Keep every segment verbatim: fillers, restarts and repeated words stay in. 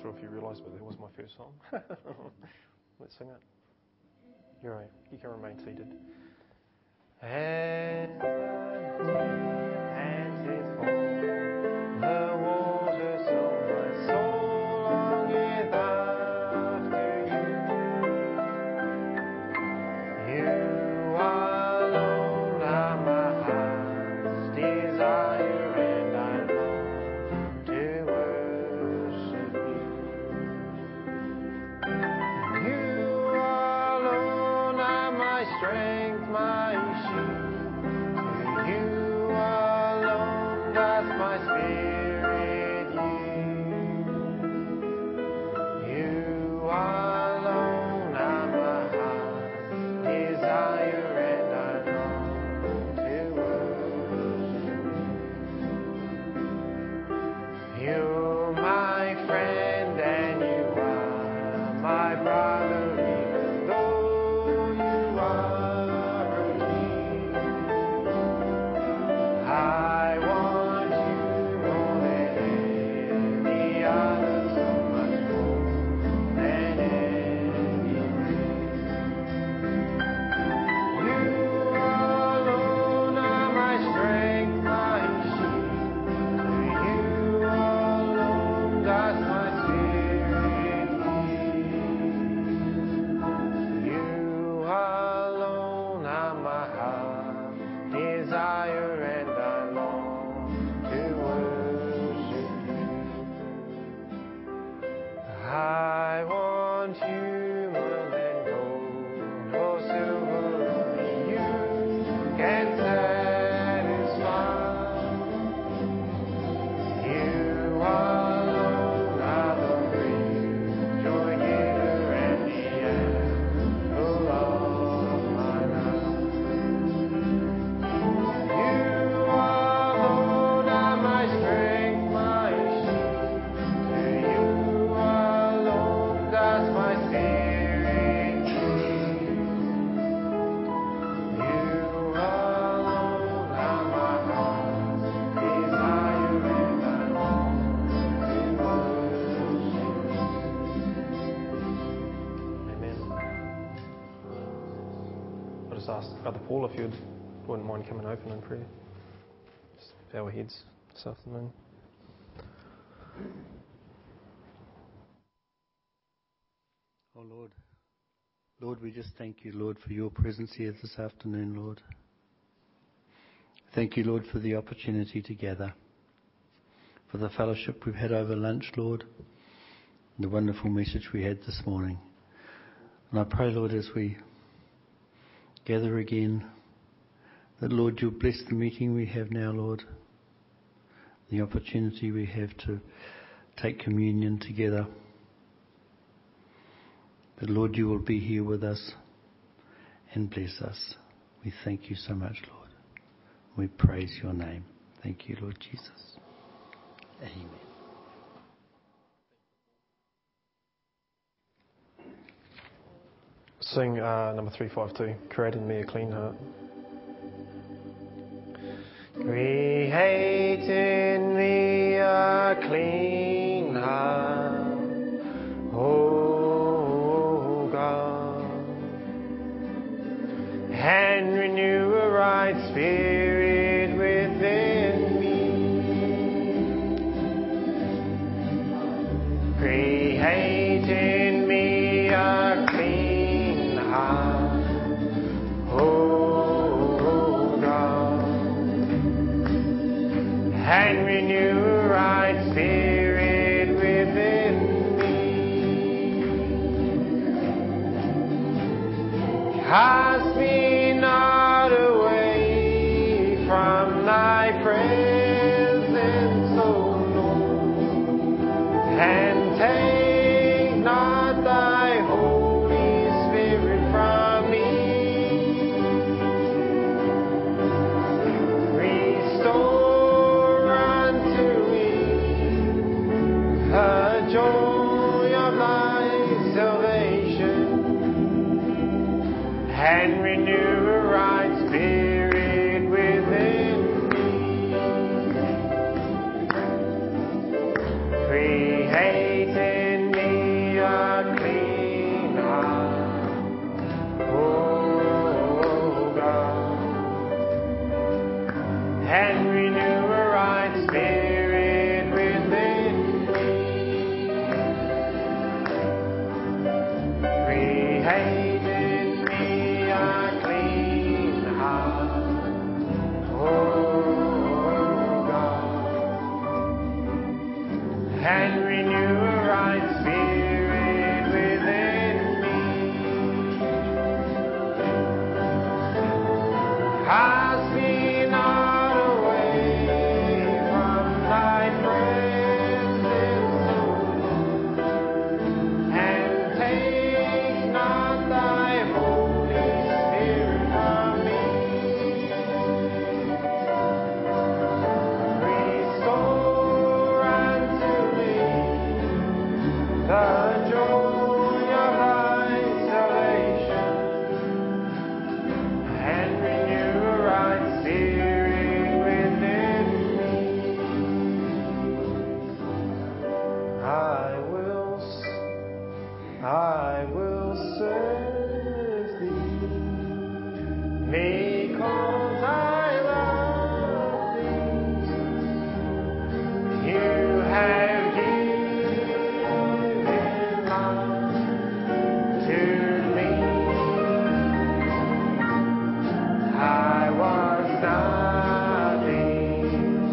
sure if you realise, but that was my first song. Let's sing it. You're right. You can remain seated. And and his fall, the waters of my soul longeth after you. You alone are my heart's desire, and I long to worship you. You alone are my strength, my shield. To you alone doth my spirit yield. You alone are my heart's desire, and I long to worship you. You're my friend and you are my brother, even though you are a king. I want you more than any other, so much more than anything. You alone are my strength, my shield. To you alone does my spirit yield. You alone are my heart's desire, and I long to worship you. I want you more than gold or silver, only you can satisfy. You alone are the real joy giver and the apple of my eye. You alone are my strength, my shield. To you alone does my spirit yield. You alone are my heart's desire, and I long to worship you. Amen. I'll just ask Brother Paul if you wouldn't mind coming open in prayer. Just bow our heads this afternoon. Oh Lord, Lord, we just thank you, Lord, for your presence here this afternoon, Lord. Thank you, Lord, for the opportunity to gather, for the fellowship we've had over lunch, Lord, and the wonderful message we had this morning. And I pray, Lord, as we gather again, that, Lord, you'll bless the meeting we have now, Lord, the opportunity we have to take communion together. That, Lord, you will be here with us and bless us. We thank you so much, Lord. We praise your name. Thank you, Lord Jesus. Amen. Sing uh, number three five two, Create in Me a Clean Heart. Create in me a clean heart, O God, and renew a right spirit within me. Create in me a clean heart, O God, and renew a right spirit within me. Cast me not away from thy presence, O Lord, and take not thy Holy Spirit from me. Restore unto me the joy of thy salvation, and and renew a right spirit within me. Create in me a clean heart, oh God, and renew a right spirit within me. Cast me not away from thy presence, O Lord, and take not thy Holy Spirit from me. Restore unto me the joy of thy salvation, and renew a right spirit within me. I will, s- I will serve thee, because I love thee. You have given life to me. I was nothing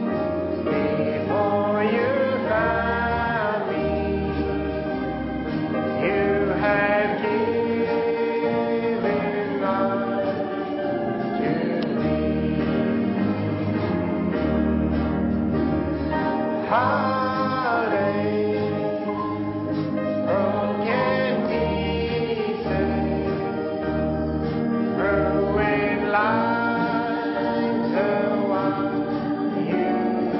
before you found me. You have given life to me. Heartache, broken pieces, ruined lives, the one you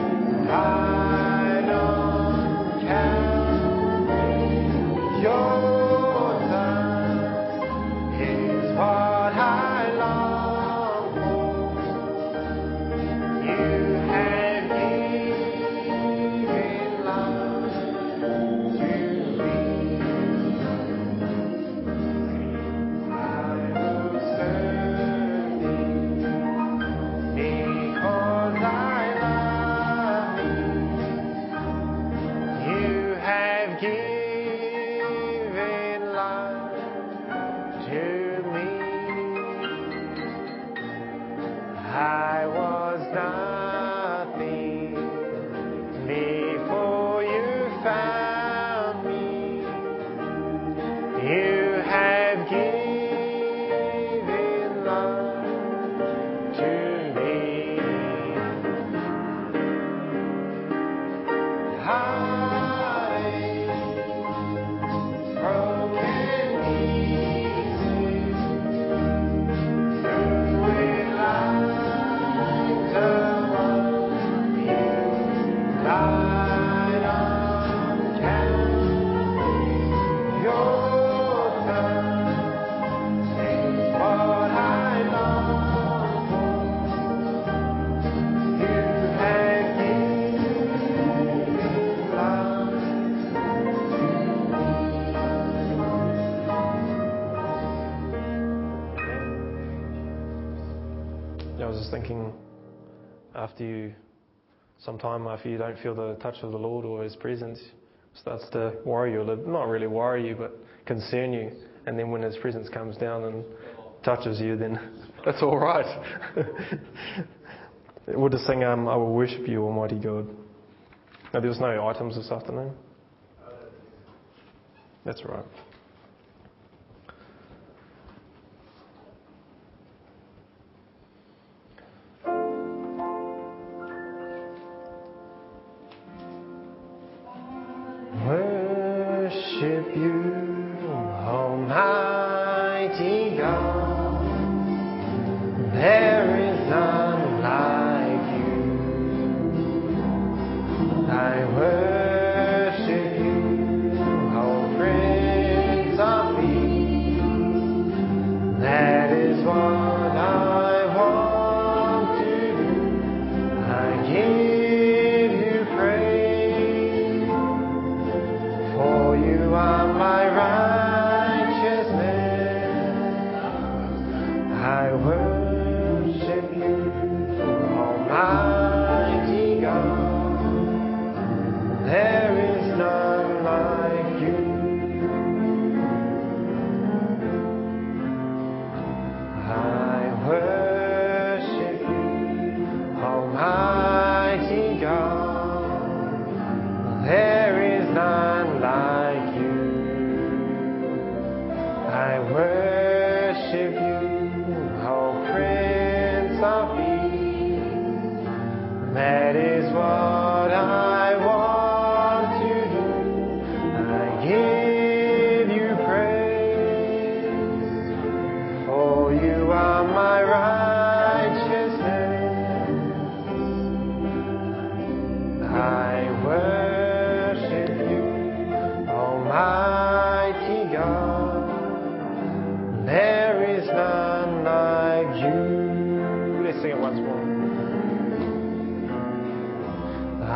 died on Calvary. Your Son is what I long for. You have given life to me. I will serve thee, because I love thee. You have given life to me. I was nothing before you found me. You have given life to me. Heartache, broken pieces, ruined lives, the one you died on Calvary. Your Son is what I long for. You have given life to me. I was just thinking, after you, sometime after you don't feel the touch of the Lord or His presence, it starts to worry you a little, not really worry you, but concern you. And then when His presence comes down and touches you, then that's all right. We'll just sing, um, I will worship you, Almighty God. Now, there was no items this afternoon. That's right. Worship you, Almighty God. There is none like you. I worship you, O Prince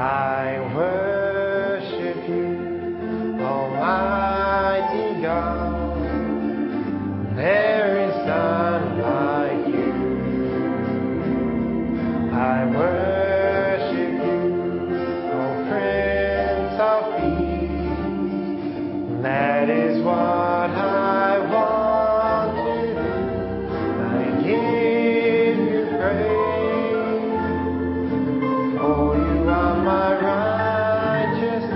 I worship you, Almighty God. There is none like you. I worship you, O Prince of Peace. That is what I want to do. I give you praise, for you are my righteousness.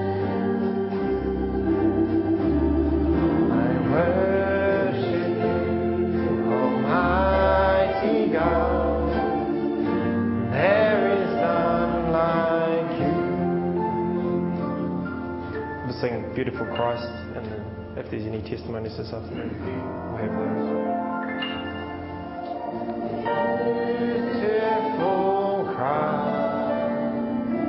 I worship you, Almighty God. There is none like you. We'll sing Beautiful Christ, and then if there's any testimonies this afternoon, we'll have those. Beautiful Christ,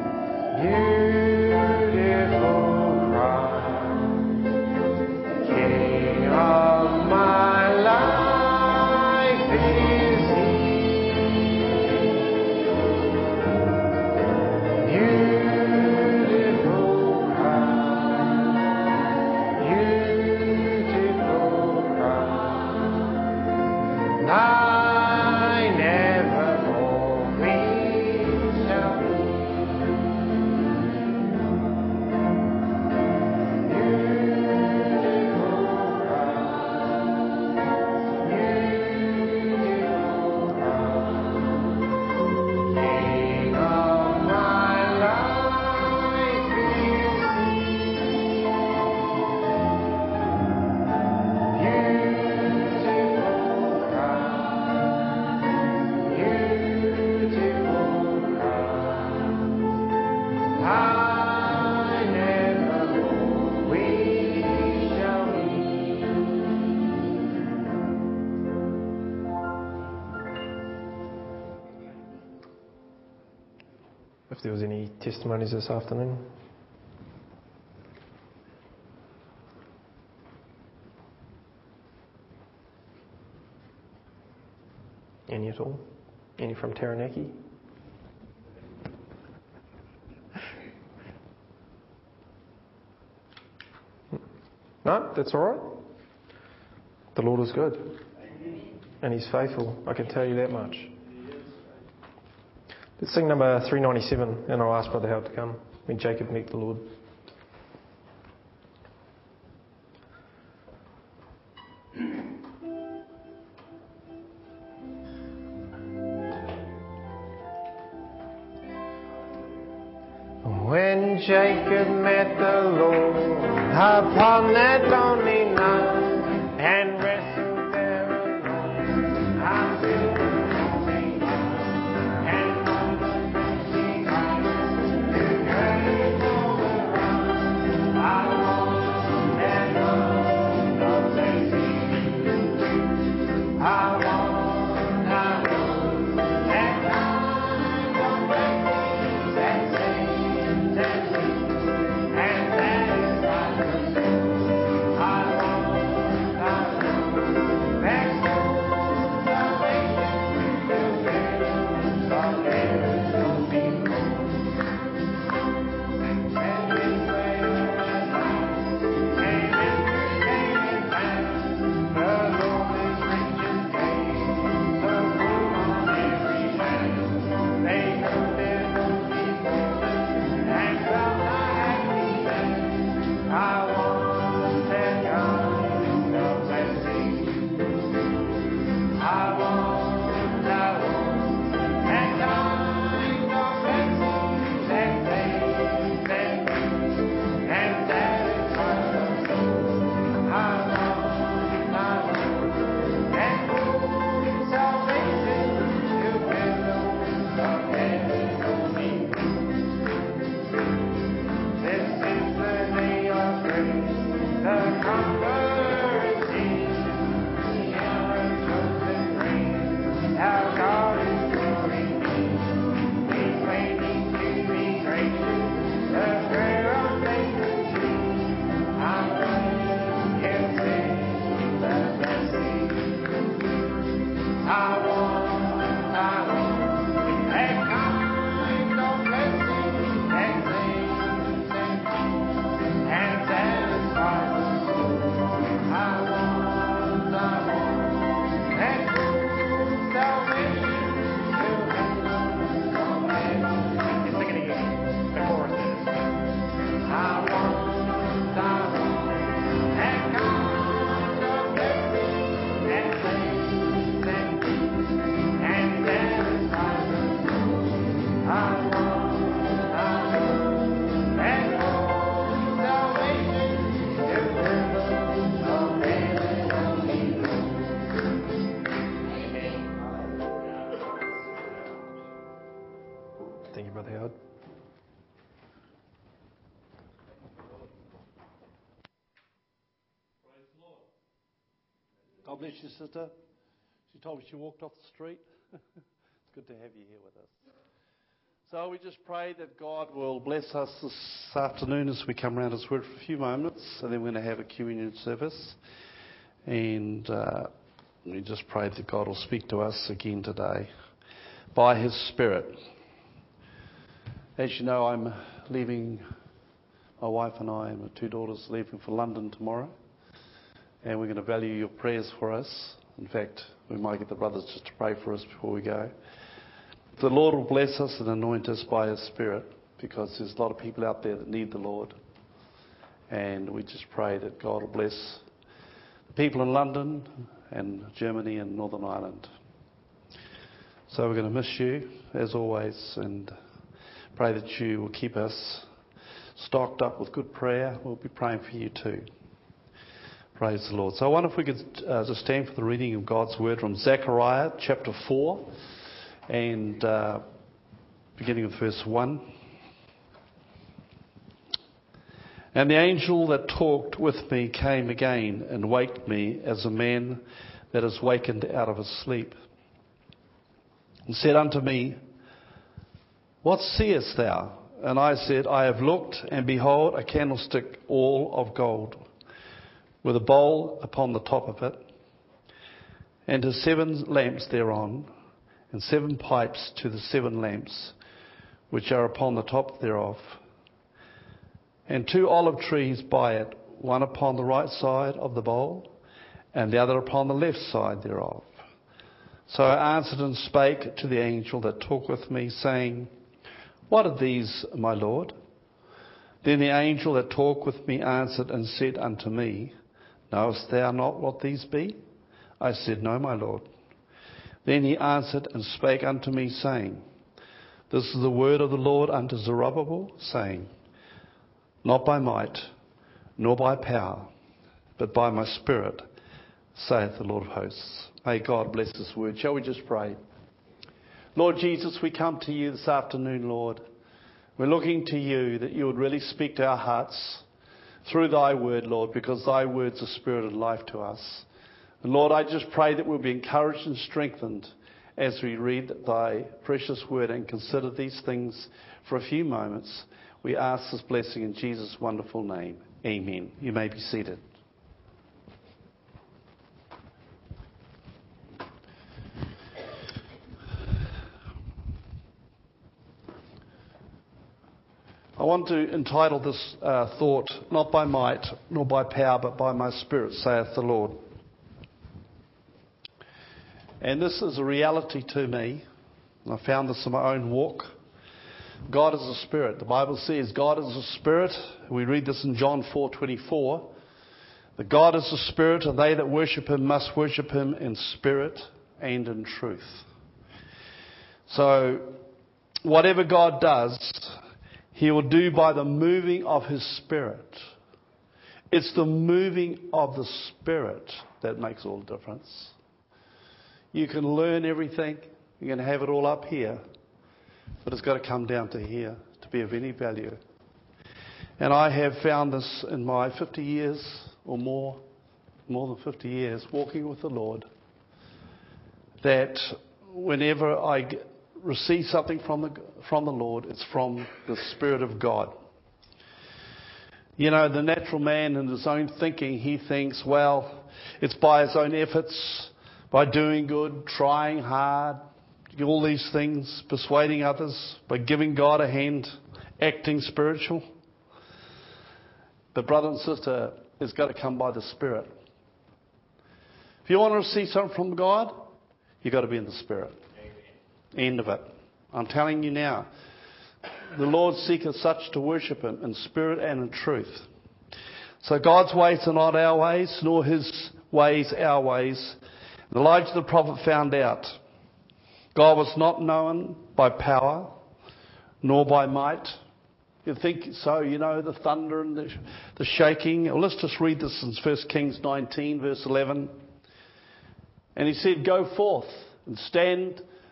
beautiful Christ, King of my life is He. Beautiful Christ, beautiful Christ, thine evermore we shall be. Beautiful Christ, beautiful Christ, King of my life is He. Beautiful Christ, beautiful Christ, thine evermore we shall be. If there was any testimonies this afternoon. Any at all? Any from Taranaki? No, that's all right. The Lord is good. And He's faithful. I can tell you that much. Let's sing number three ninety-seven, and I'll ask Brother Howard to come when Jacob met the Lord. When Jacob met the Lord upon that lonely night and wrestled there alone until the morning light, and on the thirsty heights to grace overrun, I want that love of mercy. I want, I want that kind of blessings that saves and keeps, and that is my pursuit. I want Thank you, Brother Howard. God bless you, sister. She told me she walked off the street. It's good to have you here with us. So we just pray that God will bless us this afternoon as we come around His Word for a few moments, and then we're going to have a communion service. And uh, we just pray that God will speak to us again today by His Spirit. As you know, I'm leaving, my wife and I and my two daughters leaving for London tomorrow. And we're going to value your prayers for us. In fact, we might get the brothers just to pray for us before we go. The Lord will bless us and anoint us by His Spirit, because there's a lot of people out there that need the Lord. And we just pray that God will bless the people in London and Germany and Northern Ireland. So we're going to miss you, as always, and pray that you will keep us stocked up with good prayer. We'll be praying for you too. Praise the Lord. So I wonder if we could uh, just stand for the reading of God's Word from Zechariah chapter four, and uh, beginning with verse one. And the angel that talked with me came again and waked me as a man that is wakened out of his sleep, and said unto me, What seest thou? And I said, I have looked, and behold, a candlestick all of gold, with a bowl upon the top of it, and his seven lamps thereon, and seven pipes to the seven lamps which are upon the top thereof, and two olive trees by it, one upon the right side of the bowl, and the other upon the left side thereof. So I answered and spake to the angel that talked with me, saying, What are these, my Lord? Then the angel that talked with me answered and said unto me, Knowest thou not what these be? I said, No, my Lord. Then he answered and spake unto me, saying, This is the word of the Lord unto Zerubbabel, saying, Not by might, nor by power, but by my Spirit, saith the Lord of hosts. May God bless this word. Shall we just pray? Lord Jesus, we come to you this afternoon, Lord. We're looking to you that you would really speak to our hearts through thy word, Lord, because thy word's a spirit and life to us. And Lord, I just pray that we'll be encouraged and strengthened as we read thy precious word and consider these things for a few moments. We ask this blessing in Jesus' wonderful name. Amen. You may be seated. I want to entitle this uh, thought, Not by might, nor by power, but by my Spirit, saith the Lord. And this is a reality to me. I found this in my own walk. God is a spirit. The Bible says God is a spirit. We read this in John four twenty-four. That God is a spirit, and they that worship him must worship him in spirit and in truth. So, whatever God does, he will do by the moving of his Spirit. It's the moving of the Spirit that makes all the difference. You can learn everything. You can have it all up here. But it's got to come down to here to be of any value. And I have found this in my fifty years or more, more than fifty years, walking with the Lord, that whenever I get receive something from the from the Lord, it's from the Spirit of God. You know, the natural man in his own thinking, he thinks, well, it's by his own efforts, by doing good, trying hard, all these things, persuading others, by giving God a hand, acting spiritual. But brother and sister, it's got to come by the Spirit. If you want to receive something from God, you've got to be in the Spirit. End of it. I'm telling you now, the Lord seeketh such to worship him in spirit and in truth. So God's ways are not our ways, nor his ways our ways. Elijah the prophet found out God was not known by power, nor by might. You think so, you know, the thunder and the, the shaking. Well, let's just read this in First Kings nineteen, verse eleven. And he said, Go forth and stand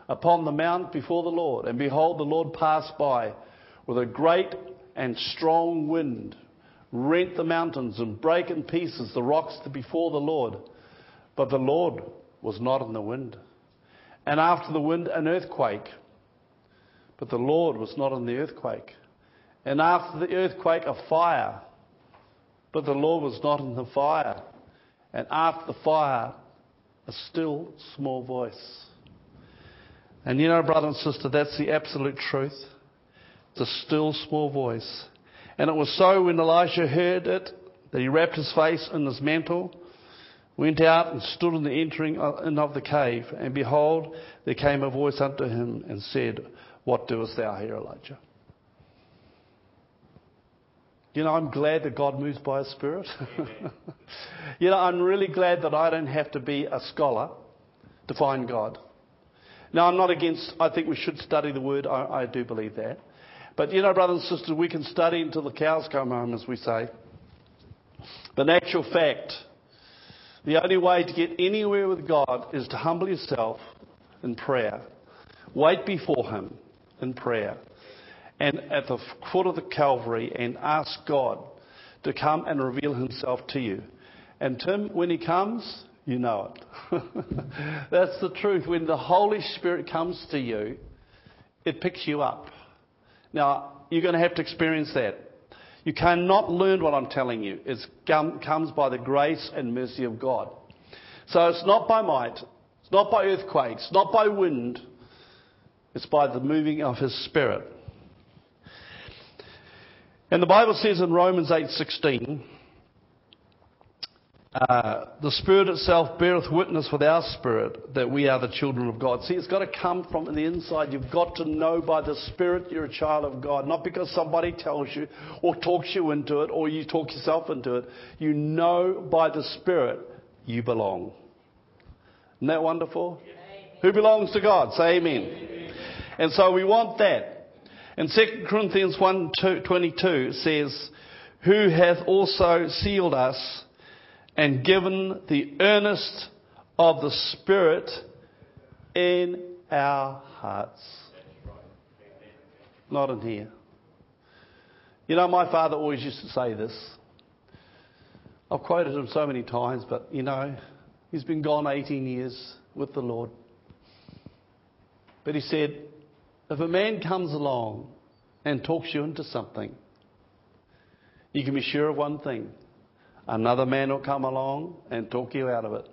upon the mount before the Lord. And behold, the Lord passed by with a great and strong wind, rent the mountains and brake in pieces the rocks before the Lord. But the Lord was not in the wind. And after the wind, an earthquake. But the Lord was not in the earthquake. And after the earthquake, a fire. But the Lord was not in the fire. And after the fire, a still small voice. And you know, brother and sister, that's the absolute truth. It's a still small voice. And it was so when Elisha heard it, that he wrapped his face in his mantle, went out and stood in the entering in of the cave. And behold, there came a voice unto him and said, What doest thou here, Elijah? You know, I'm glad that God moves by His Spirit. You know, I'm really glad that I don't have to be a scholar to find God. Now, I'm not against, I think we should study the Word. I, I do believe that. But, you know, brothers and sisters, we can study until the cows come home, as we say. But in actual fact, the only way to get anywhere with God is to humble yourself in prayer. Wait before Him in prayer. And at the foot of the Calvary and ask God to come and reveal Himself to you. And Tim, when He comes, you know it. That's the truth. When the Holy Spirit comes to you, it picks you up. Now, you're going to have to experience that. You cannot learn what I'm telling you. It comes by the grace and mercy of God. So it's not by might, it's not by earthquakes, not by wind. It's by the moving of His Spirit. And the Bible says in Romans eight sixteen, uh, the Spirit itself beareth witness with our spirit that we are the children of God. See, it's got to come from the inside. You've got to know by the Spirit you're a child of God. Not because somebody tells you or talks you into it or you talk yourself into it. You know by the Spirit you belong. Isn't that wonderful? Amen. Who belongs to God? Say amen. Amen. And so we want that. And Second Corinthians one twenty-two says, Who hath also sealed us and given the earnest of the Spirit in our hearts. Not in here. You know, my father always used to say this. I've quoted him so many times, but, you know, he's been gone eighteen years with the Lord. But he said, if a man comes along and talks you into something, you can be sure of one thing. Another man will come along and talk you out of it.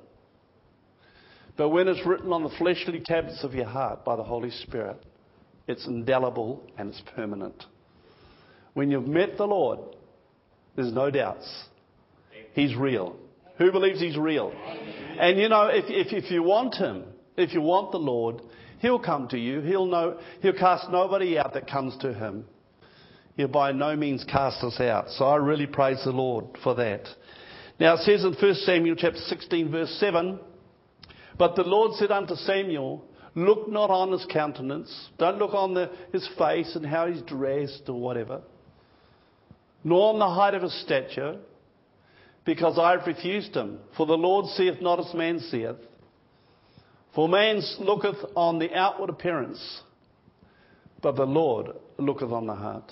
But when it's written on the fleshly tablets of your heart by the Holy Spirit, it's indelible and it's permanent. When you've met the Lord, there's no doubts. He's real. Who believes He's real? And you know, if, if, if you want Him, if you want the Lord, He'll come to you. He'll know. He'll cast nobody out that comes to Him. He'll by no means cast us out. So I really praise the Lord for that. Now it says in First Samuel chapter sixteen verse seven, But the Lord said unto Samuel, Look not on his countenance. Don't look on the, his face and how he's dressed or whatever. Nor on the height of his stature, because I have refused him. For the Lord seeth not as man seeth. For man looketh on the outward appearance, but the Lord looketh on the heart.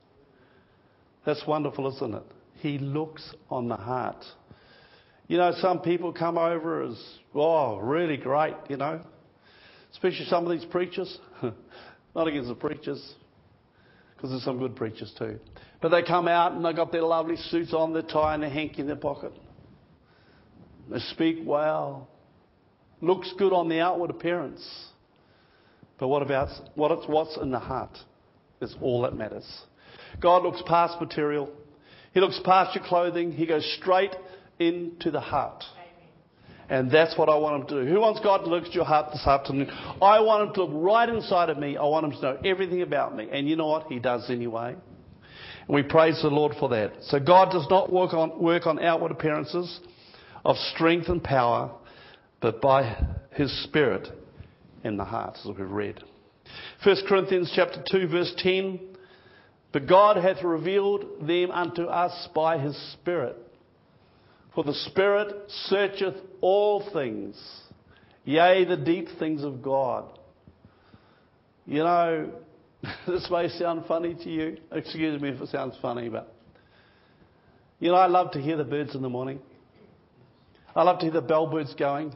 That's wonderful, isn't it? He looks on the heart. You know, some people come over as, oh, really great, you know. Especially some of these preachers. Not against the preachers, because there's some good preachers too. But they come out and they've got their lovely suits on, their tie and their hanky in their pocket. They speak well. Looks good on the outward appearance. But what about what it's, what's in the heart is all that matters. God looks past material. He looks past your clothing. He goes straight into the heart. And that's what I want Him to do. Who wants God to look at your heart this afternoon? I want Him to look right inside of me. I want Him to know everything about me. And you know what? He does anyway. And we praise the Lord for that. So God does not work on, work on outward appearances of strength and power, but by His Spirit in the heart, as we've read. First Corinthians chapter two, verse ten. But God hath revealed them unto us by His Spirit. For the Spirit searcheth all things, yea, the deep things of God. You know, this may sound funny to you. Excuse me if it sounds funny, but you know, I love to hear the birds in the morning. I love to hear the bellbirds going.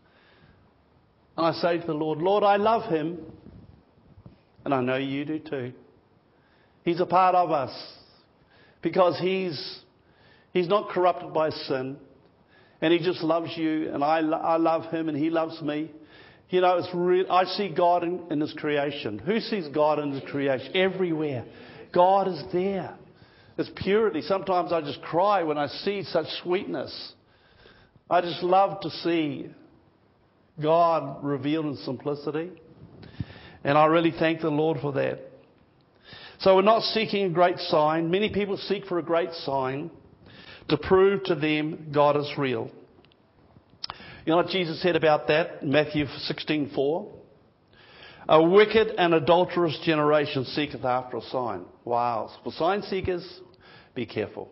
And I say to the Lord, Lord, I love him. And I know you do too. He's a part of us because he's he's not corrupted by sin. And he just loves you, and I, I love him, and he loves me. You know, it's real. I see God in, in his creation. Who sees God in his creation? Everywhere. God is there. It's purity. Sometimes I just cry when I see such sweetness. I just love to see God revealed in simplicity. And I really thank the Lord for that. So we're not seeking a great sign. Many people seek for a great sign to prove to them God is real. You know what Jesus said about that? Matthew sixteen four. A wicked and adulterous generation seeketh after a sign. Wow. For sign seekers, be careful.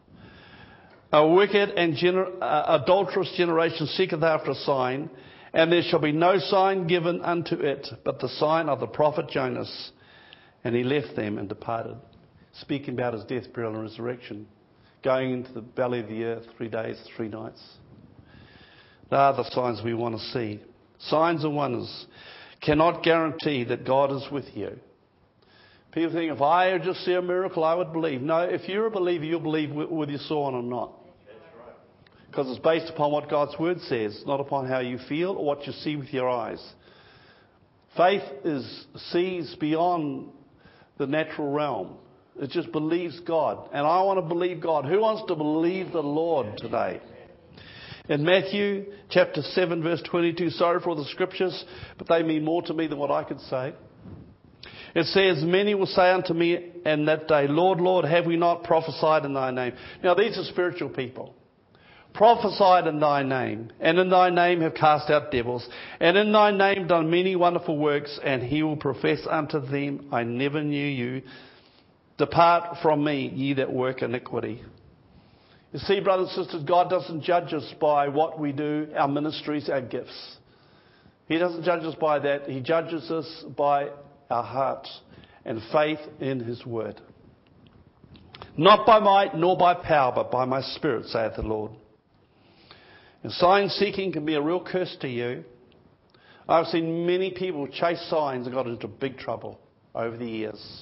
A wicked and gener- uh, adulterous generation seeketh after a sign, and there shall be no sign given unto it, but the sign of the prophet Jonas. And he left them and departed, speaking about his death, burial, and resurrection, going into the belly of the earth three days, three nights. They are the signs we want to see. Signs and wonders cannot guarantee that God is with you. People think, if I just see a miracle, I would believe. No, if you're a believer, you'll believe whether you saw one or not. Because it's based upon what God's word says, not upon how you feel or what you see with your eyes. Faith is sees beyond the natural realm. It just believes God. And I want to believe God. Who wants to believe the Lord today? In Matthew chapter seven verse twenty-two, sorry for the scriptures, but they mean more to me than what I could say. It says, many will say unto me in that day, Lord, Lord, have we not prophesied in thy name? Now these are spiritual people. Prophesied in thy name, and in thy name have cast out devils, and in thy name done many wonderful works, and he will profess unto them, I never knew you. Depart from me, ye that work iniquity. You see, brothers and sisters, God doesn't judge us by what we do, our ministries, our gifts. He doesn't judge us by that. He judges us by our hearts and faith in his word. Not by might nor by power, but by my spirit, saith the Lord. And sign seeking can be a real curse to you. I've seen many people chase signs and got into big trouble over the years.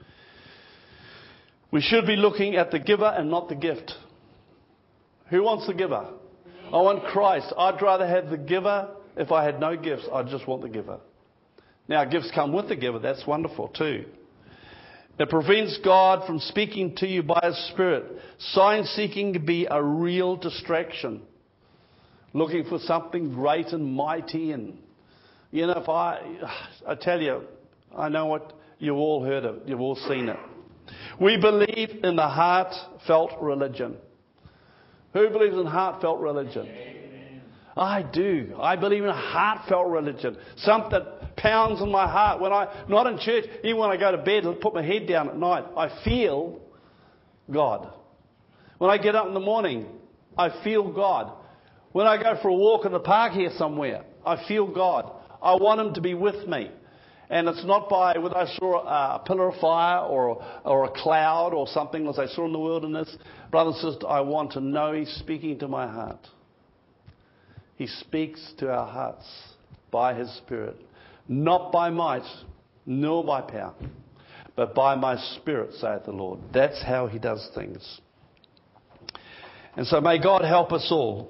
We should be looking at the giver and not the gift. Who wants the giver? I want Christ. I'd rather have the giver. If I had no gifts, I just want the giver. Now, gifts come with the giver. That's wonderful too. It prevents God from speaking to you by his Spirit. Sign seeking can be a real distraction. Looking for something great and mighty. And, you know, if I, I tell you, I know what you've all heard of. You've all seen it. We believe in the heartfelt religion. Who believes in heartfelt religion? Amen. I do. I believe in a heartfelt religion. Something that pounds in my heart. When I, not in church, even when I go to bed and put my head down at night, I feel God. When I get up in the morning, I feel God. When I go for a walk in the park here somewhere, I feel God. I want him to be with me. And it's not by whether I saw a pillar of fire or, or a cloud or something as I saw in the wilderness. Brothers and sisters, I want to know he's speaking to my heart. He speaks to our hearts by his Spirit. Not by might, nor by power, but by my Spirit, saith the Lord. That's how he does things. And so may God help us all.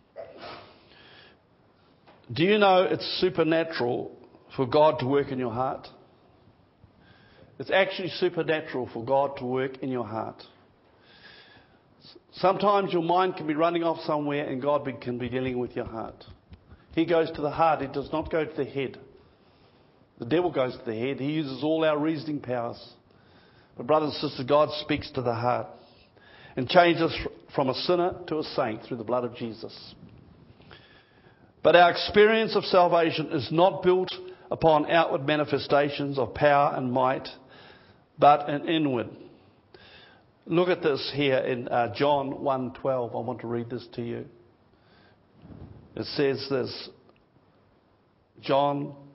Do you know it's supernatural for God to work in your heart? It's actually supernatural for God to work in your heart. Sometimes your mind can be running off somewhere and God can be dealing with your heart. He goes to the heart. He does not go to the head. The devil goes to the head. He uses all our reasoning powers. But brothers and sisters, God speaks to the heart and changes us from a sinner to a saint through the blood of Jesus. But our experience of salvation is not built upon outward manifestations of power and might, but an inward. Look at this here in uh, John one twelve. I want to read this to you. It says this. John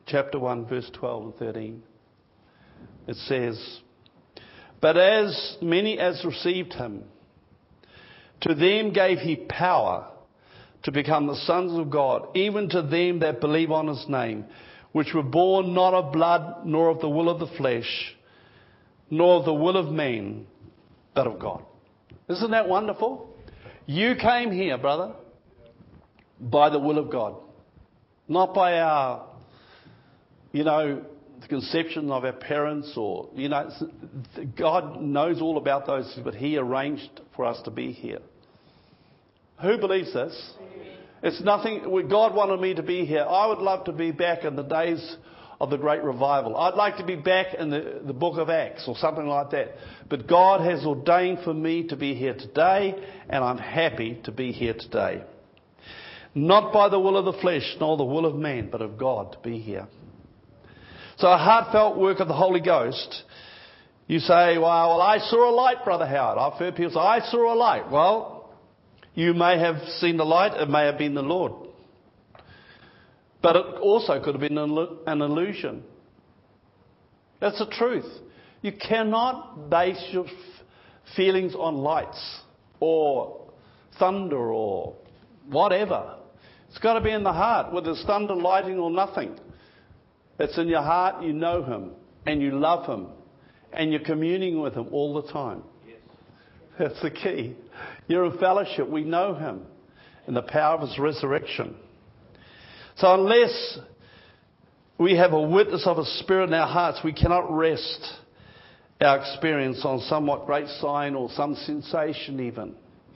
chapter one, verse twelve and thirteen. It says, "But as many as received him, to them gave he power to become the sons of God, even to them that believe on his name, which were born not of blood, nor of the will of the flesh, nor of the will of man, but of God." Isn't that wonderful? You came here, brother, by the will of God. Not by our, you know, the conception of our parents or, you know, God knows all about those things, but he arranged for us to be here. Who believes this? It's nothing. God wanted me to be here. I would love to be back in the days of the great revival. I'd like to be back in the, the book of Acts or something like that. But God has ordained for me to be here today, and I'm happy to be here today. Not by the will of the flesh, nor the will of man, but of God to be here. So a heartfelt work of the Holy Ghost. You say, well, well, I saw a light, Brother Howard. I've heard people say, I saw a light. Well, you may have seen the light. It may have been the Lord. But it also could have been an illusion. That's the truth. You cannot base your feelings on lights or thunder or whatever. It's got to be in the heart, whether it's thunder, lighting or nothing. It's in your heart, you know him and you love him and you're communing with him all the time. Yes. That's the key. You're in fellowship. We know him and the power of his resurrection. So unless we have a witness of his spirit in our hearts, we cannot rest our experience on somewhat great sign or some sensation even.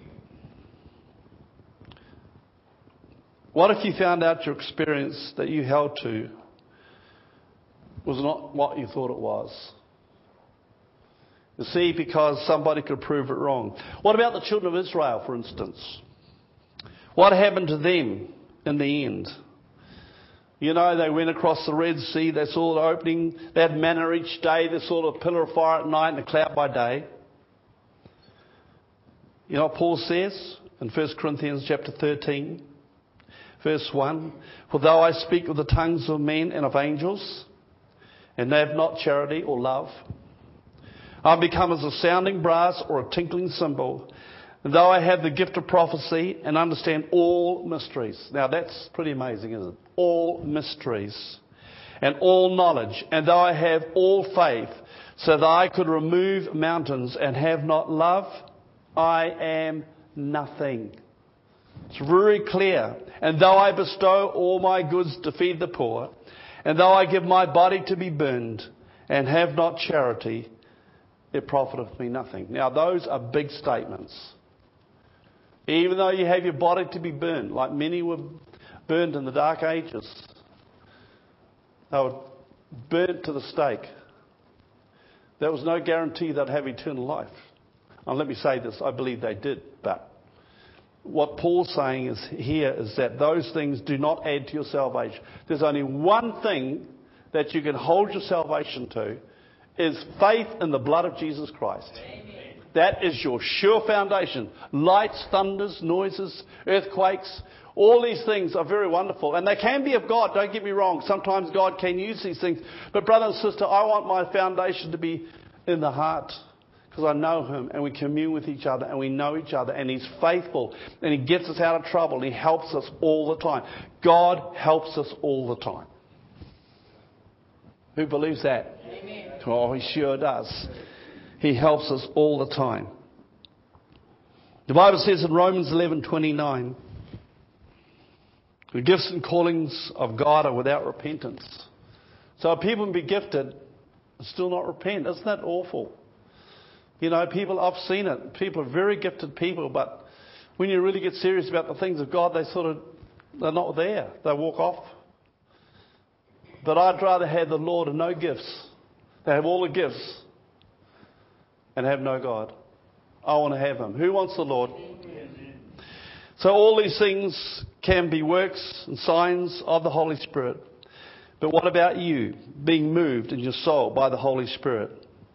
What if you found out your experience that you held to was not what you thought it was? You see, because somebody could prove it wrong. What about the children of Israel, for instance? What happened to them in the end? You know, they went across the Red Sea, they saw the opening, they had manna each day, they saw the pillar of fire at night and the cloud by day. You know what Paul says in First Corinthians chapter thirteen, verse one? "For though I speak with the tongues of men and of angels, and they have not charity or love, I become as a sounding brass or a tinkling cymbal. And though I have the gift of prophecy and understand all mysteries." Now that's pretty amazing, isn't it? All mysteries and all knowledge. "And though I have all faith, so that I could remove mountains and have not love, I am nothing." It's very clear. "And though I bestow all my goods to feed the poor, and though I give my body to be burned and have not charity, it profiteth me nothing." Now those are big statements. Even though you have your body to be burned, like many were burned in the dark ages. They were burnt to the stake. There was no guarantee they'd have eternal life. And let me say this, I believe they did. But what Paul's saying is here is that those things do not add to your salvation. There's only one thing that you can hold your salvation to, is faith in the blood of Jesus Christ. Amen. That is your sure foundation. Lights, thunders, noises, earthquakes, all these things are very wonderful. And they can be of God, don't get me wrong. Sometimes God can use these things. But brother and sister, I want my foundation to be in the heart. Because I know him and we commune with each other and we know each other. And he's faithful and he gets us out of trouble. And he helps us all the time. God helps us all the time. Who believes that? Amen. Oh, he sure does. He helps us all the time. The Bible says in Romans eleven twenty-nine, the gifts and callings of God are without repentance. So people can be gifted and still not repent. Isn't that awful? You know, people, I've seen it. People are very gifted people, but when you really get serious about the things of God, they sort of, they're not there. They walk off. But I'd rather have the Lord and no gifts. They have all the gifts and have no God. I want to have him. Who wants the Lord? Amen. So all these things can be works and signs of the Holy Spirit. But what about you being moved in your soul by the Holy Spirit?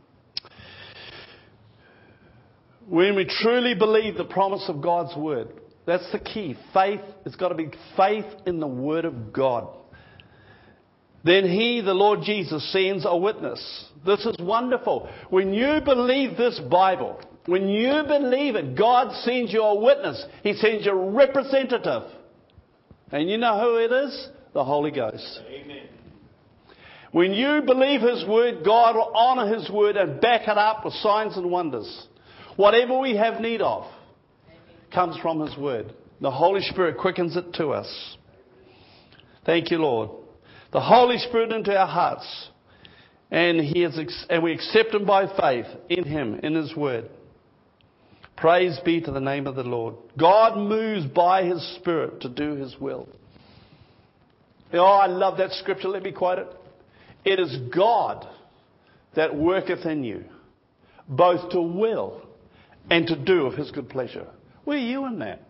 When we truly believe the promise of God's word, that's the key. Faith, it's got to be faith in the word of God. then he, the Lord Jesus, sends a witness. This is wonderful. When you believe this Bible, when you believe it, God sends you a witness. He sends you a representative. And you know who it is? The Holy Ghost. Amen. When you believe His word, God will honour His word and back it up with signs and wonders. Whatever we have need of comes from His word. The Holy Spirit quickens it to us. Thank you, Lord. The Holy Spirit into our hearts. And He is, and we accept Him by faith in Him, in His word. Praise be to the name of the Lord. God moves by His Spirit to do His will. Oh, I love that scripture. Let me quote it. It is God that worketh in you, both to will and to do of His good pleasure. Where are you in that?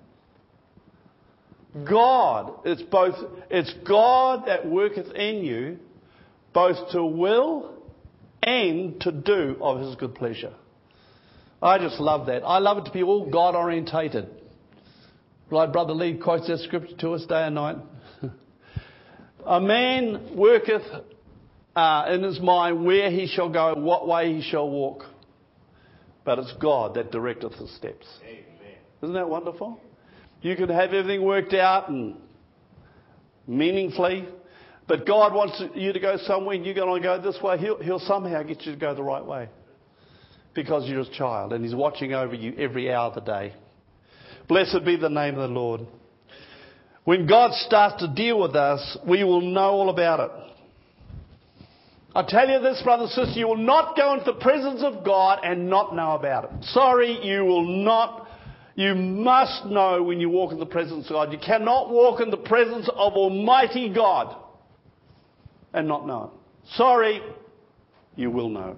God, it's both, it's God that worketh in you, both to will and to do of His good pleasure. I just love that. I love it to be all God orientated. Like Brother Lee quotes that scripture to us day and night. A man worketh uh, in his mind where he shall go, what way he shall walk. But it's God that directeth his steps. Amen. Isn't that wonderful? You can have everything worked out and meaningfully, but God wants you to go somewhere and you're going to go this way. He'll, he'll somehow get you to go the right way because you're His child and He's watching over you every hour of the day. Blessed be the name of the Lord. When God starts to deal with us, we will know all about it. I tell you this, brother and sister, you will not go into the presence of God and not know about it. Sorry, you will not. You must know when you walk in the presence of God. You cannot walk in the presence of Almighty God and not know it. Sorry, you will know.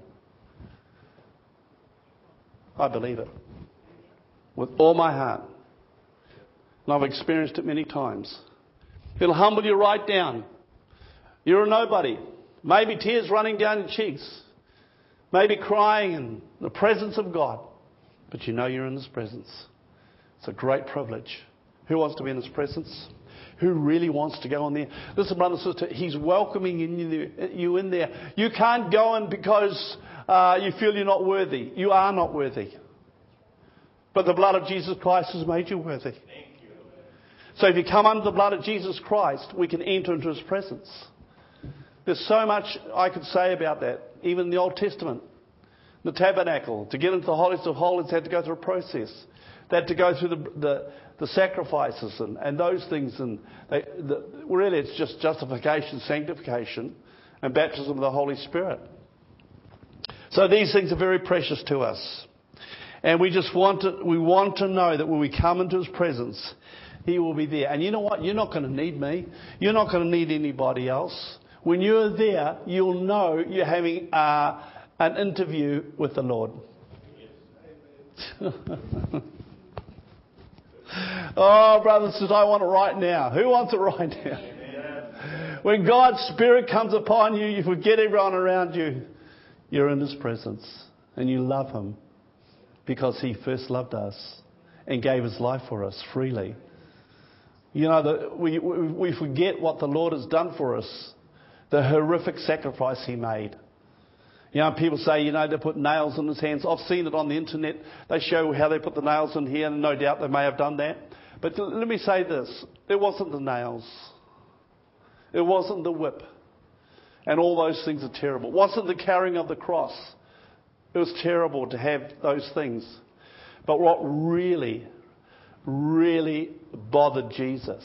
I believe it with all my heart. And I've experienced it many times. It'll humble you right down. You're a nobody. Maybe tears running down your cheeks. Maybe crying in the presence of God. But you know you're in His presence. It's a great privilege. Who wants to be in His presence? Who really wants to go in there? Listen, brother and sister, He's welcoming you in there. You can't go in because uh, you feel you're not worthy. You are not worthy. But the blood of Jesus Christ has made you worthy. So if you come under the blood of Jesus Christ, we can enter into His presence. There's so much I could say about that. Even in the Old Testament, the tabernacle, to get into the holiest of holies, they had to go through a process. They had to go through the the, the sacrifices and, and those things. And they, the, really it's just justification, sanctification, and baptism of the Holy Spirit. So these things are very precious to us. And we just want to, we want to know that when we come into His presence, He will be there. And you know what? You're not going to need me. You're not going to need anybody else. When you're there, you'll know you're having uh, an interview with the Lord. Oh, brothers and sisters, I want it right now. Who wants it right now? When God's Spirit comes upon you, you forget everyone around you. You're in His presence. And you love Him because He first loved us and gave His life for us freely. You know, the, we, we forget what the Lord has done for us. The horrific sacrifice He made. You know, people say, you know, they put nails in His hands. I've seen it on the internet. They show how they put the nails in here, and no doubt they may have done that. But let me say this. It wasn't the nails. It wasn't the whip. And all those things are terrible. It wasn't the carrying of the cross. It was terrible to have those things. But what really, really bothered Jesus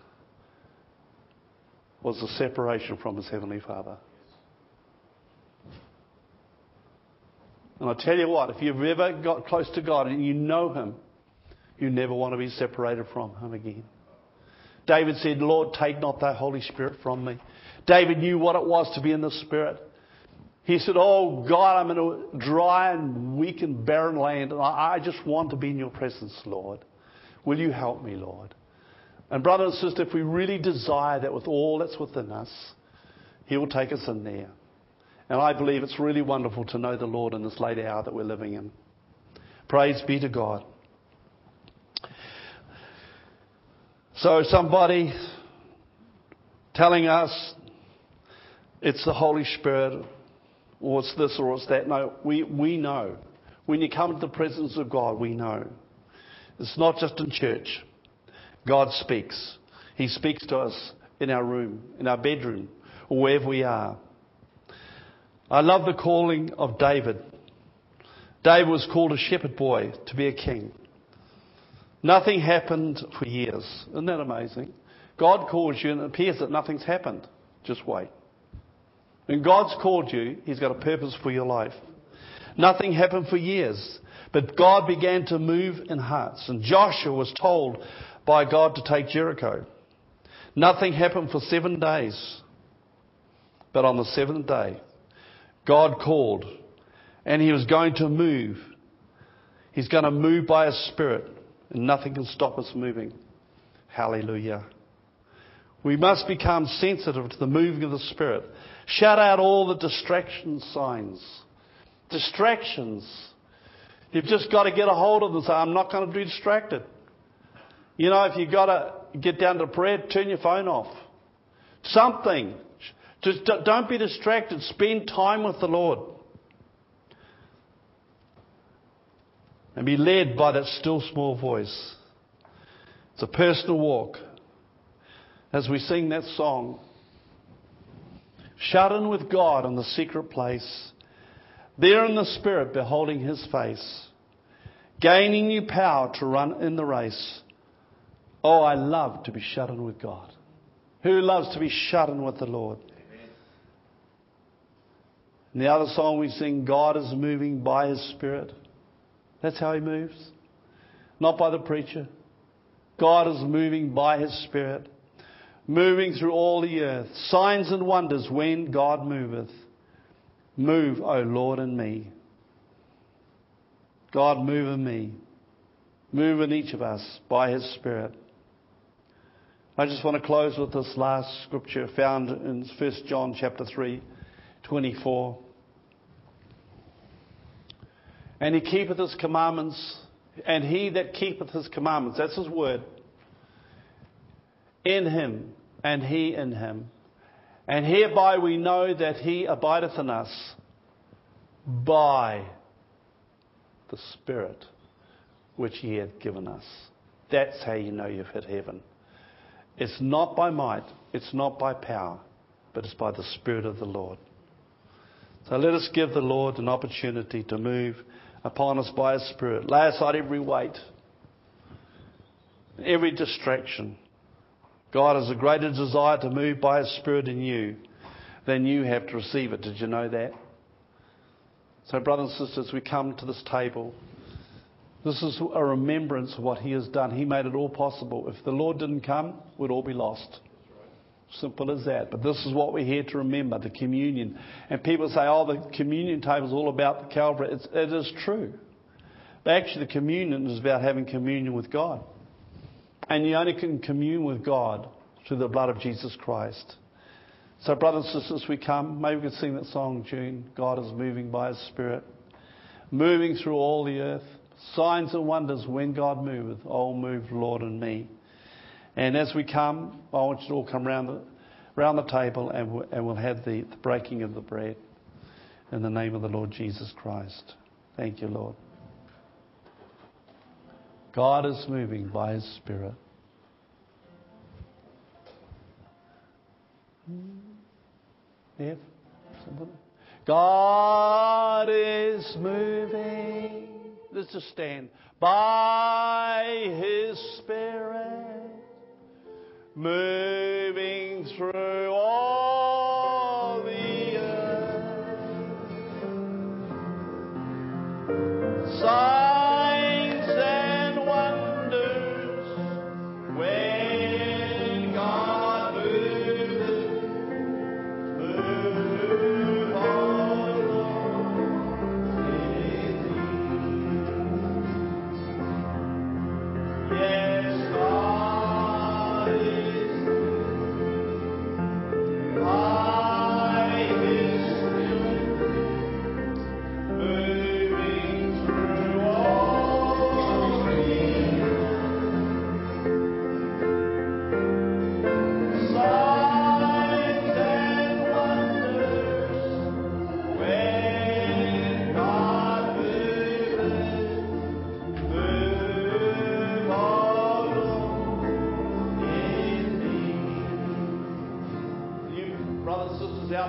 was the separation from His Heavenly Father. And I tell you what, if you've ever got close to God and you know Him, you never want to be separated from Him again. David said, Lord, take not thy Holy Spirit from me. David knew what it was to be in the Spirit. He said, oh God, I'm in a dry and weak and barren land, and I, I just want to be in your presence, Lord. Will you help me, Lord? And brother and sister, if we really desire that with all that's within us, He will take us in there. And I believe it's really wonderful to know the Lord in this late hour that we're living in. Praise be to God. So somebody telling us it's the Holy Spirit, or it's this or it's that. No, we, we know. When you come to the presence of God, we know. It's not just in church. God speaks. He speaks to us in our room, in our bedroom, or wherever we are. I love the calling of David. David was called a shepherd boy to be a king. Nothing happened for years. Isn't that amazing? God calls you and it appears that nothing's happened. Just wait. When God's called you, He's got a purpose for your life. Nothing happened for years, but God began to move in hearts. And Joshua was told by God to take Jericho. Nothing happened for seven days. But on the seventh day, God called, and He was going to move. He's going to move by His Spirit, and nothing can stop us moving. Hallelujah. We must become sensitive to the moving of the Spirit. Shut out all the distraction signs. Distractions. You've just got to get a hold of them and say, I'm not going to be distracted. You know, if you've got to get down to prayer, turn your phone off. Something. Just don't be distracted. Spend time with the Lord. And be led by that still small voice. It's a personal walk. As we sing that song, shut in with God in the secret place, there in the Spirit beholding His face, gaining new power to run in the race. Oh, I love to be shut in with God. Who loves to be shut in with the Lord? And the other song we sing, God is moving by His Spirit. That's how He moves. Not by the preacher. God is moving by His Spirit. Moving through all the earth. Signs and wonders when God moveth. Move, O Lord, in me. God, move in me. Move in each of us by His Spirit. I just want to close with this last scripture found in First John chapter three, twenty-four. And He keepeth His commandments, and he that keepeth His commandments, that's His word, in Him, and He in Him. And hereby we know that He abideth in us by the Spirit which He hath given us. That's how you know you've hit heaven. It's not by might, it's not by power, but it's by the Spirit of the Lord. So let us give the Lord an opportunity to move upon us by His Spirit. Lay aside every weight, every distraction. God has a greater desire to move by His Spirit in you than you have to receive it. Did you know that? So, brothers and sisters, we come to this table. This is a remembrance of what He has done. He made it all possible. If the Lord didn't come, we'd all be lost. Simple as that. But this is what we're here to remember, the communion. And people say, oh, the communion table is all about the Calvary. It's, it is true. But actually, the communion is about having communion with God. And you only can commune with God through the blood of Jesus Christ. So, brothers and sisters, we come. Maybe we could sing that song, June. God is moving by His Spirit. Moving through all the earth. Signs and wonders when God moveth. Oh, move, Lord, in me. And as we come, I want you to all come round the, round the table and we'll, and we'll have the, the breaking of the bread in the name of the Lord Jesus Christ. Thank you, Lord. God is moving by His Spirit. If somebody. God is moving. Let's just stand. By His Spirit, moving through all the earth. Signs and wonders when God moves. Move on, Lord, in me. Yes, God is moving.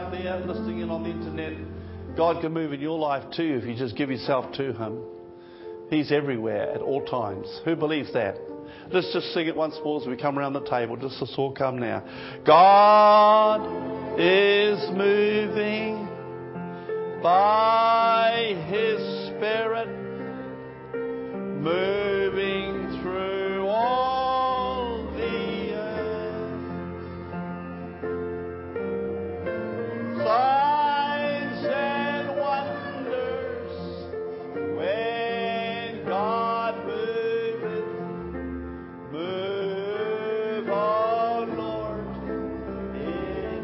out there listening in on the internet, God can move in your life too if you just give yourself to Him. He's everywhere at all times. Who believes that? Let's just sing it once more as we come around the table. Just let's all come now. God is moving by His Spirit, moving through all the earth. Signs and wonders when God moveth. Move, oh Lord, in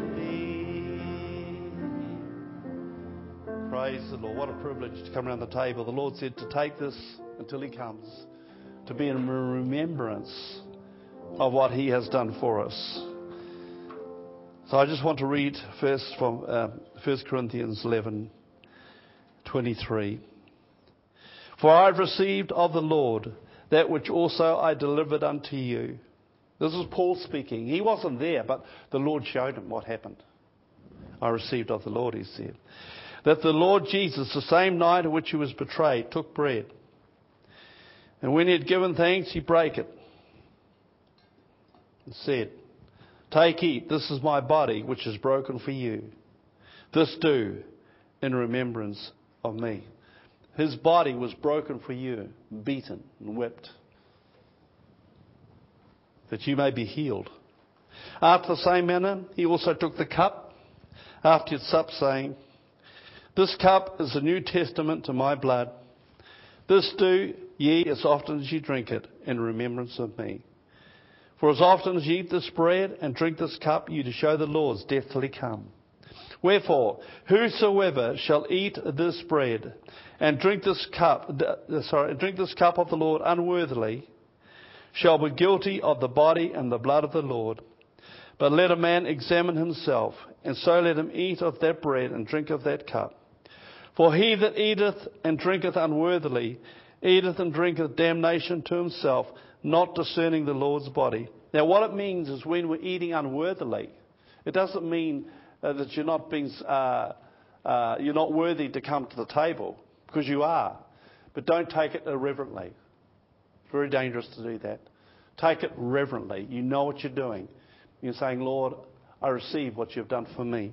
me. Praise the Lord. What a privilege to come around the table. The Lord said to take this until He comes, to be in remembrance of what He has done for us. So I just want to read first from uh, First Corinthians eleven twenty-three. For I have received of the Lord that which also I delivered unto you. This is Paul speaking. He wasn't there, but the Lord showed him what happened. I received of the Lord, he said, that the Lord Jesus, the same night in which He was betrayed, took bread. And when He had given thanks, He brake it and said, take, eat, this is my body, which is broken for you. This do in remembrance of me. His body was broken for you, beaten and whipped, that you may be healed. After the same manner, He also took the cup after He had supped, saying, this cup is the New Testament to my blood. This do ye as often as ye drink it in remembrance of me. For as often as ye eat this bread and drink this cup, ye do show the Lord's death till He come. Wherefore, whosoever shall eat this bread and drink this cup, sorry, drink this cup of the Lord unworthily, shall be guilty of the body and the blood of the Lord. But let a man examine himself, and so let him eat of that bread and drink of that cup. For he that eateth and drinketh unworthily, eateth and drinketh damnation to himself, not discerning the Lord's body. Now what it means is when we're eating unworthily, it doesn't mean uh, that you're not being, uh, uh, you're not worthy to come to the table, because you are. But don't take it irreverently. It's very dangerous to do that. Take it reverently. You know what you're doing. You're saying, Lord, I receive what you've done for me.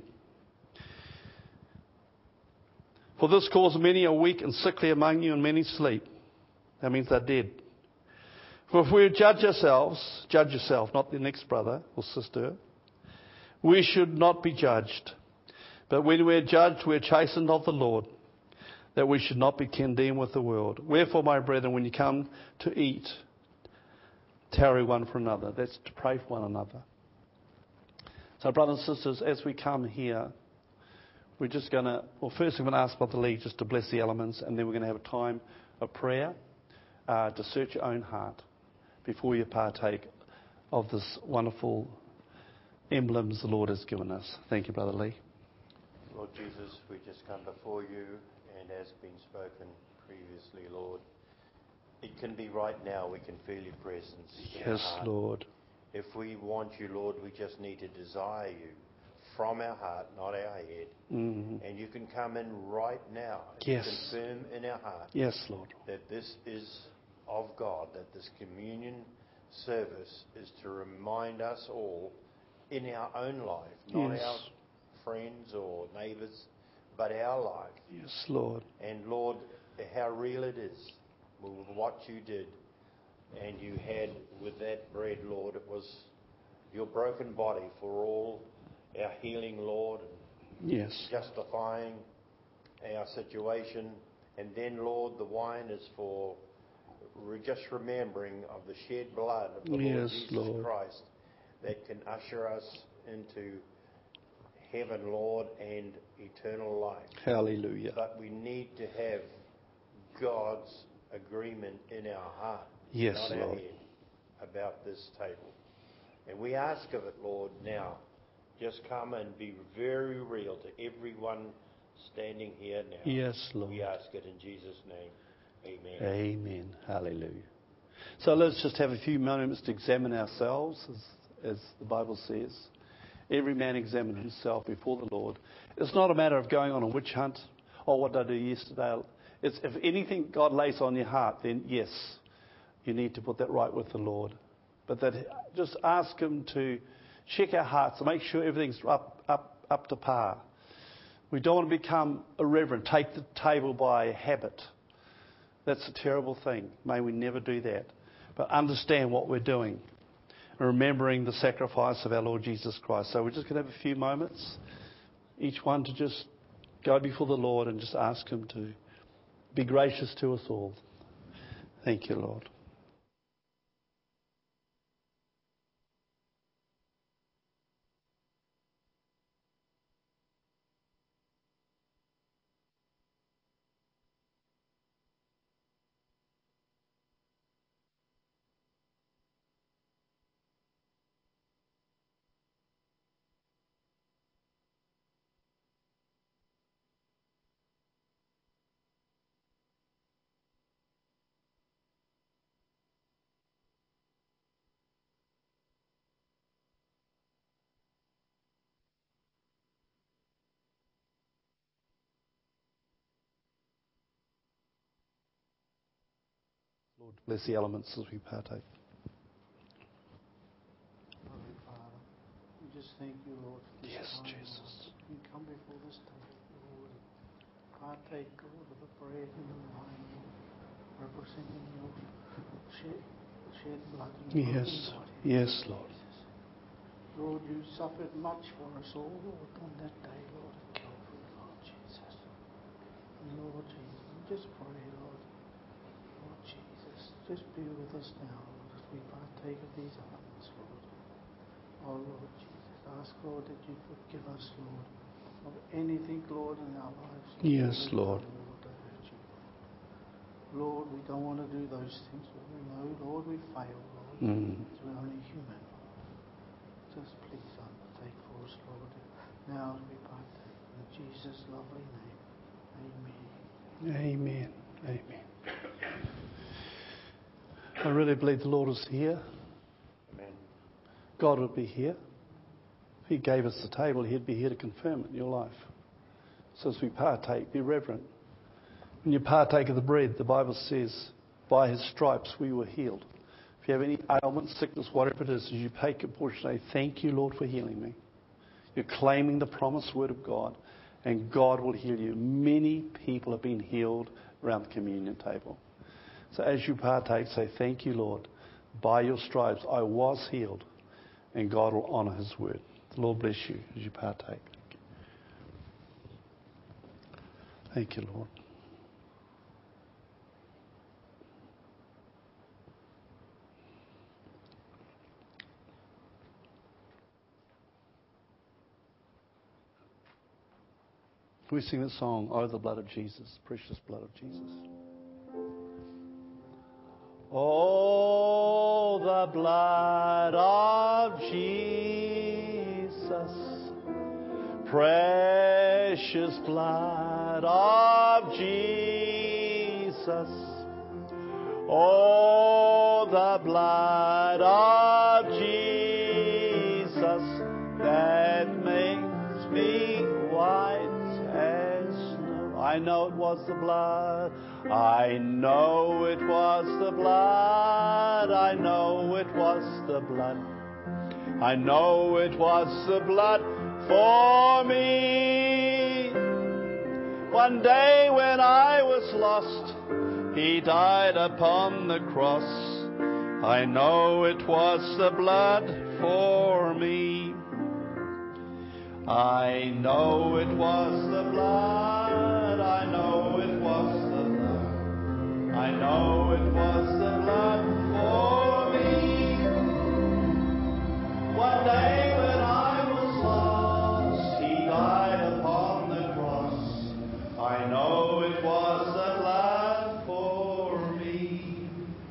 For this cause many are weak and sickly among you, and many sleep. That means they're dead. For if we judge ourselves, judge yourself, not the next brother or sister, we should not be judged. But when we are judged, we are chastened of the Lord, that we should not be condemned with the world. Wherefore, my brethren, when you come to eat, tarry one for another. That's to pray for one another. So, brothers and sisters, as we come here, we're just going to, well, first I'm going to ask Brother Lee just to bless the elements, and then we're going to have a time of prayer uh, to search your own heart before you partake of this wonderful emblems the Lord has given us. Thank you, Brother Lee. Lord Jesus, we just come before you, and as been spoken previously, Lord, it can be right now. We can feel your presence. Yes, Lord. If we want you, Lord, we just need to desire you from our heart, not our head. Mm-hmm. And you can come in right now and yes. confirm in our heart yes, Lord. that this is of God, that this communion service is to remind us all in our own life, not yes. our friends or neighbours, but our life. Yes, Lord. And Lord, how real it is with what you did. And you had with that bread, Lord, it was your broken body for all our healing, Lord, and yes. justifying our situation. And then, Lord, the wine is for re- just remembering of the shed blood of the yes, Lord Jesus Lord. Christ that can usher us into heaven, Lord, and eternal life. Hallelujah. But we need to have God's agreement in our heart, yes, not Lord. our head, about this table. And we ask of it, Lord, now. Just come and be very real to everyone standing here now. Yes, Lord. We ask it in Jesus' name. Amen. Amen. Hallelujah. So let's just have a few moments to examine ourselves, as, as the Bible says. Every man examine himself before the Lord. It's not a matter of going on a witch hunt. Oh, what did I do yesterday? It's, if anything God lays on your heart, then yes, you need to put that right with the Lord. But that just ask Him to check our hearts and make sure everything's up, up, up to par. We don't want to become irreverent, take the table by habit. That's a terrible thing. May we never do that. But understand what we're doing, remembering the sacrifice of our Lord Jesus Christ. So we're just going to have a few moments, each one to just go before the Lord and just ask Him to be gracious to us all. Thank you, Lord. Lord, bless the elements as we partake. Loving Father, we just thank you, Lord, for this Yes, time, Jesus. Lord. We come before this table, Lord, and partake, Lord, of the bread and the wine, Lord, representing your shed, shed blood and Yes, broken body. yes, Lord. Lord, you suffered much for us all, Lord, on that day, Lord, at Calvary, Lord Jesus. And Lord Jesus, we just pray, Lord, Lord Jesus, just be with us now, Lord, as we partake of these elements, Lord. Oh, Lord Jesus, ask, Lord, that you forgive us, Lord, of anything, Lord, in our lives. Yes, Lord. Lord, that hurt you. Lord, we don't want to do those things, but we know, Lord, we fail, Lord. Mm. Because we're only human, Lord. Just please undertake for us, Lord. Now as we partake in Jesus' lovely name. Amen. Amen. Amen. I really believe the Lord is here. Amen. God would be here. If He gave us the table, He'd be here to confirm it in your life. So as we partake, be reverent. When you partake of the bread, the Bible says, by His stripes we were healed. If you have any ailment, sickness, whatever it is, as you take a portion, say, thank you, Lord, for healing me. You're claiming the promised word of God, and God will heal you. Many people have been healed around the communion table. So as you partake, say, thank you, Lord. By your stripes I was healed, and God will honour His word. The Lord bless you as you partake. Thank you, Lord. We sing the song, Oh, the blood of Jesus, precious blood of Jesus. Oh, the blood of Jesus, precious blood of Jesus. Oh, the blood of Jesus that makes me white as snow. I know it was the blood. I know it was the blood. I know it was the blood. I know it was the blood for me. One day when I was lost, He died upon the cross. I know it was the blood for me. I know it was the blood. I know it was the blood. I know it was the blood for me. One day when I was lost, He died upon the cross. I know it was the blood for me.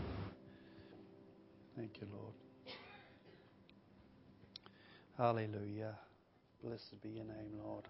Thank you, Lord. Hallelujah. Blessed be your name, Lord.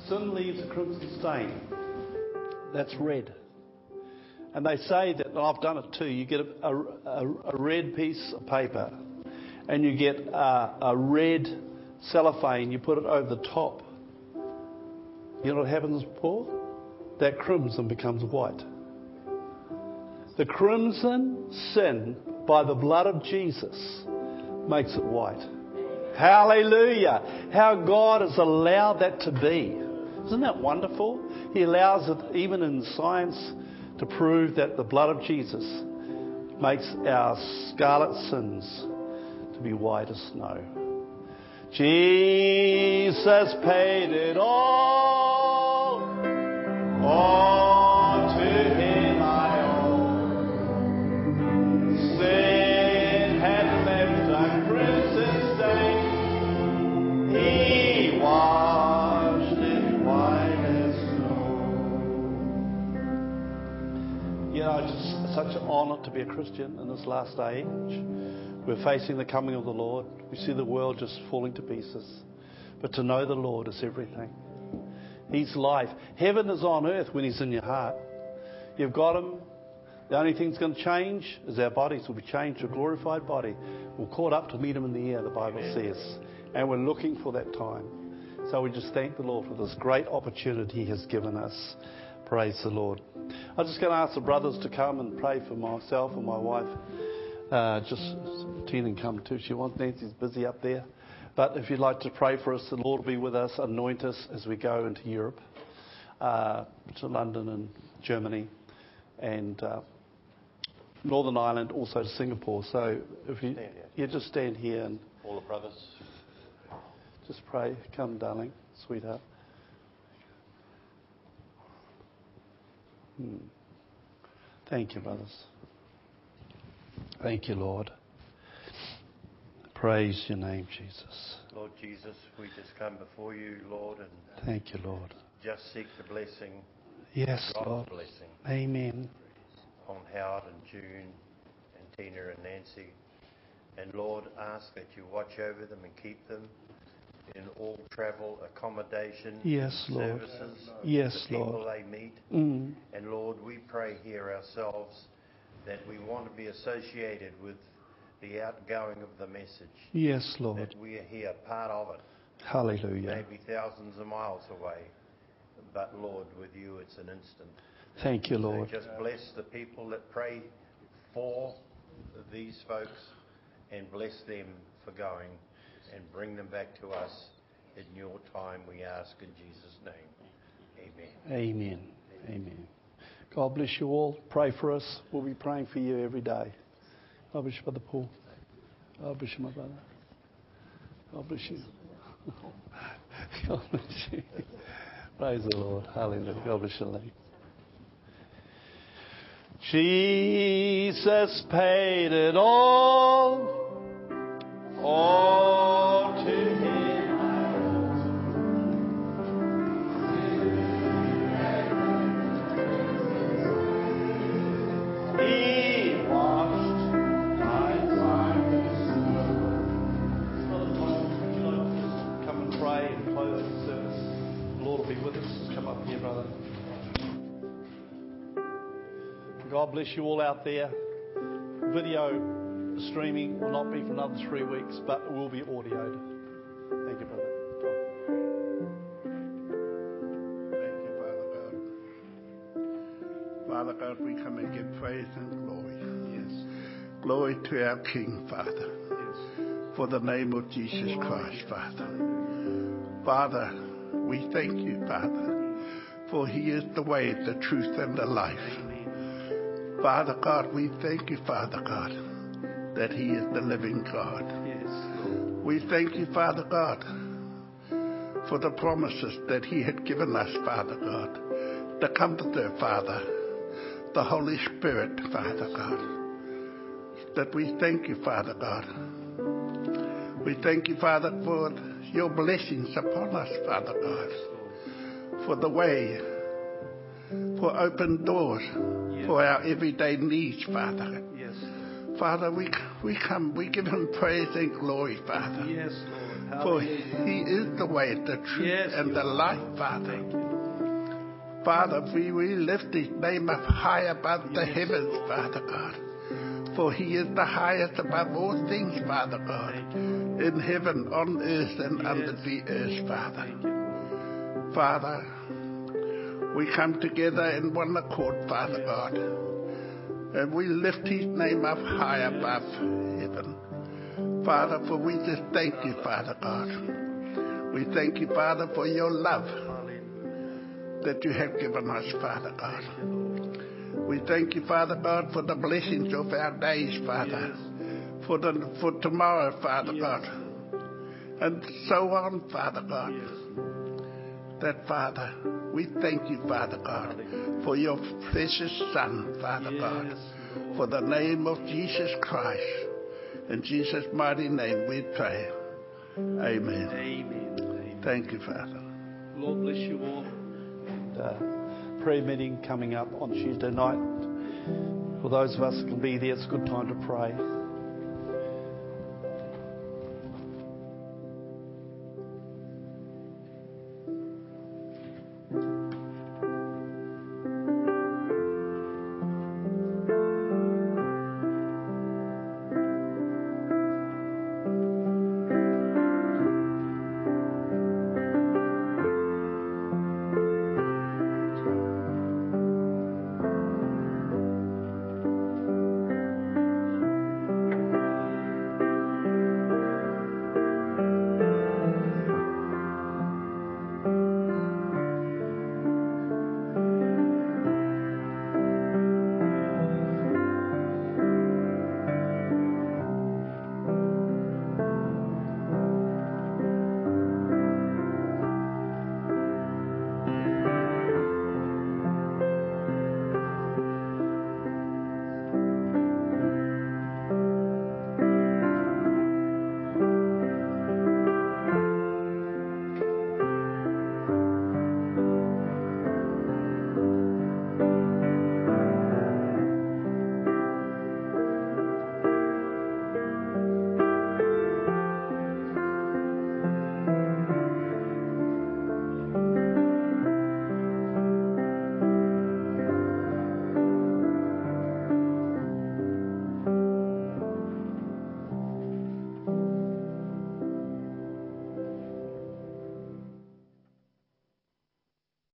Sin leaves a crimson stain. That's red. And they say that, and I've done it too, you get a, a, a red piece of paper and you get a, a red cellophane, you put it over the top. You know what happens, Paul? That crimson becomes white. The crimson sin by the blood of Jesus makes it white. Hallelujah. How God has allowed that to be. Isn't that wonderful? He allows it even in science to prove that the blood of Jesus makes our scarlet sins to be white as snow. Jesus paid it all. All to him I owe. Sin had left a crimson stain. He washed it white as snow. You know, it's just such an honour to be a Christian in this last age. We're facing the coming of the Lord. We see the world just falling to pieces. But to know the Lord is everything. He's life. Heaven is on earth when He's in your heart. You've got Him. The only thing that's going to change is our bodies will be changed to a glorified body. We're caught up to meet Him in the air, the Bible says. And we're looking for that time. So we just thank the Lord for this great opportunity He has given us. Praise the Lord. I'm just going to ask the brothers to come and pray for myself and my wife. Uh, just Tina can come too if she wants. Nancy's busy up there. But if you'd like to pray for us, the Lord will be with us, anoint us as we go into Europe, uh, to London and Germany, and uh, Northern Ireland, also to Singapore. So if you, you just stand here and All the brothers. just pray. Come, darling, sweetheart. Hmm. Thank you, brothers. Thank you, Lord. Praise your name, Jesus. Lord Jesus, we just come before you, Lord, and Thank you, Lord. just seek the blessing, Yes, God's Lord. blessing Amen. on Howard and June and Tina and Nancy. And Lord, ask that you watch over them and keep them in all travel, accommodation, Yes, Lord. services, Yes, the people Lord. they meet. Mm. And Lord, we pray here ourselves that we want to be associated with the outgoing of the message. Yes, Lord. That we are here, part of it. Hallelujah. Maybe thousands of miles away. But Lord, with you it's an instant. Thank you, Lord. So just bless the people that pray for these folks and bless them for going and bring them back to us in your time, we ask in Jesus' name. Amen. Amen. Amen. God bless you all. Pray for us. We'll be praying for you every day. God bless you, Brother Paul. God bless you, my brother. God bless you. God bless you. Praise the Lord. Hallelujah. God bless you, Lee. Jesus paid it all. All to Him I owe. He washed my sins. Brother Tom, would you like to just come and pray and close the service? The Lord will be with us. Just come up here, brother. God bless you all out there. Video streaming will not be for another three weeks, but it will be audioed. Thank you, brother. Thank you, Father God. Father God, we come and give praise and glory. Yes. Glory to our King, Father, Yes. for the name of Jesus Christ, Father. Father, we thank you, Father, for He is the way, the truth, and the life. Father God, we thank you, Father God, that He is the living God. Yes. We thank you, Father God, for the promises that He had given us, Father God, the Comforter, Father, the Holy Spirit, Father God, that we thank you, Father God. We thank you, Father, for your blessings upon us, Father God, for the way, for open doors, for our everyday needs, Father. Yes. Father, we we come, we give Him praise and glory, Father. Yes, Lord. For He is the way, the truth, Yes, and you the are. life, Father. Thank you, Lord. Father, we, we lift His name up high above the Yes, heavens, Lord. Father God. For He is the highest above all things, Father God. Thank you. In heaven, on earth, and Yes. under the earth, Father. Thank you, Lord. Father, we come together in one accord, Father God. And we lift His name up high above heaven. Father, for we just thank you, Father God. We thank you, Father, for your love that you have given us, Father God. We thank you, Father God, for the blessings of our days, Father. For the for tomorrow, Father God. And so on, Father God. That, Father, we thank you, Father God, for your precious Son, Father God. For the name of Jesus Christ. In Jesus' mighty name we pray. Amen. Amen. Thank you, Father. Lord bless you all. And, uh, prayer meeting coming up on Tuesday night. For those of us who can be there, it's a good time to pray.